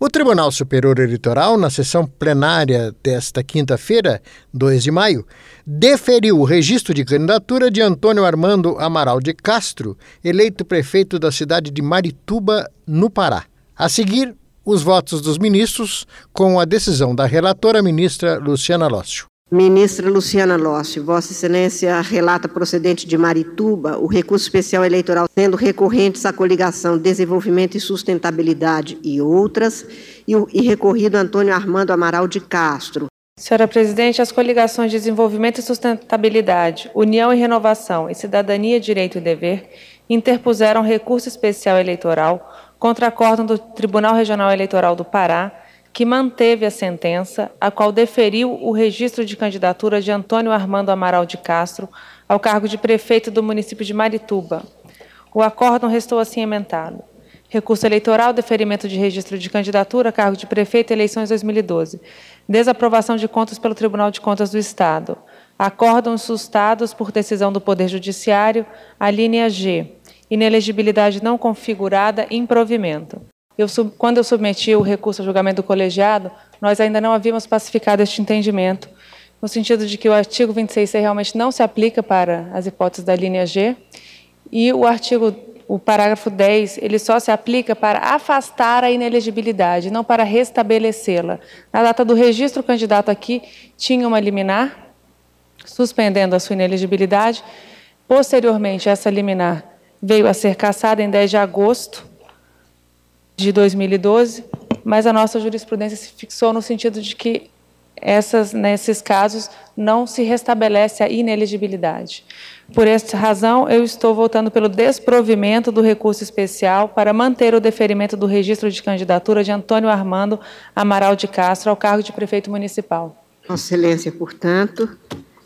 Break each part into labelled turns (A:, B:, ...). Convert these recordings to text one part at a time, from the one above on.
A: O Tribunal Superior Eleitoral, na sessão plenária desta quinta-feira, 2 de maio, deferiu o registro de candidatura de Antônio Armando Amaral de Castro, eleito prefeito da cidade de Marituba, no Pará. A seguir, os votos dos ministros, com a decisão da relatora ministra Luciana Lócio.
B: Ministra Luciana Lócio, Vossa Excelência relata procedente de Marituba o recurso especial eleitoral sendo recorrentes à coligação Desenvolvimento e Sustentabilidade e outras, e recorrido Antônio Armando Amaral de Castro.
C: Senhora Presidente, as coligações de Desenvolvimento e Sustentabilidade, União e Renovação e Cidadania, Direito e Dever interpuseram recurso especial eleitoral contra acórdão do Tribunal Regional Eleitoral do Pará, que manteve a sentença, a qual deferiu o registro de candidatura de Antônio Armando Amaral de Castro ao cargo de prefeito do município de Marituba. O acórdão restou assim emendado. Recurso eleitoral, deferimento de registro de candidatura a cargo de prefeito, eleições 2012. Desaprovação de contas pelo Tribunal de Contas do Estado. Acórdãos sustados por decisão do Poder Judiciário, a linha G. Inelegibilidade não configurada, improvimento. Quando eu submeti o recurso ao julgamento do colegiado, nós ainda não havíamos pacificado este entendimento, no sentido de que o artigo 26C realmente não se aplica para as hipóteses da linha G, e o parágrafo 10, ele só se aplica para afastar a inelegibilidade, não para restabelecê-la. Na data do registro, o candidato aqui tinha uma liminar, suspendendo a sua inelegibilidade. Posteriormente, essa liminar veio a ser cassada em 10 de agosto de 2012, mas a nossa jurisprudência se fixou no sentido de que nesses casos não se restabelece a inelegibilidade. Por esta razão, eu estou votando pelo desprovimento do recurso especial para manter o deferimento do registro de candidatura de Antônio Armando Amaral de Castro ao cargo de prefeito municipal.
B: Vossa Excelência, portanto,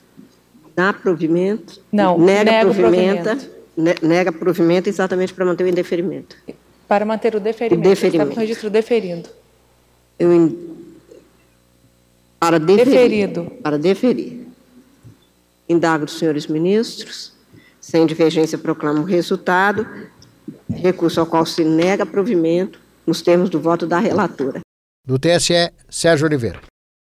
B: dá provimento?
C: Não,
B: nega provimento. Nega provimento exatamente para manter o indeferimento.
C: Para manter o deferimento. Está com o registro deferido.
B: Para deferir.
C: Deferido.
B: Para deferir. Indago dos senhores ministros. Sem divergência, proclamo o resultado. Recurso ao qual se nega provimento, nos termos do voto da relatora.
A: Do TSE, Sérgio Oliveira.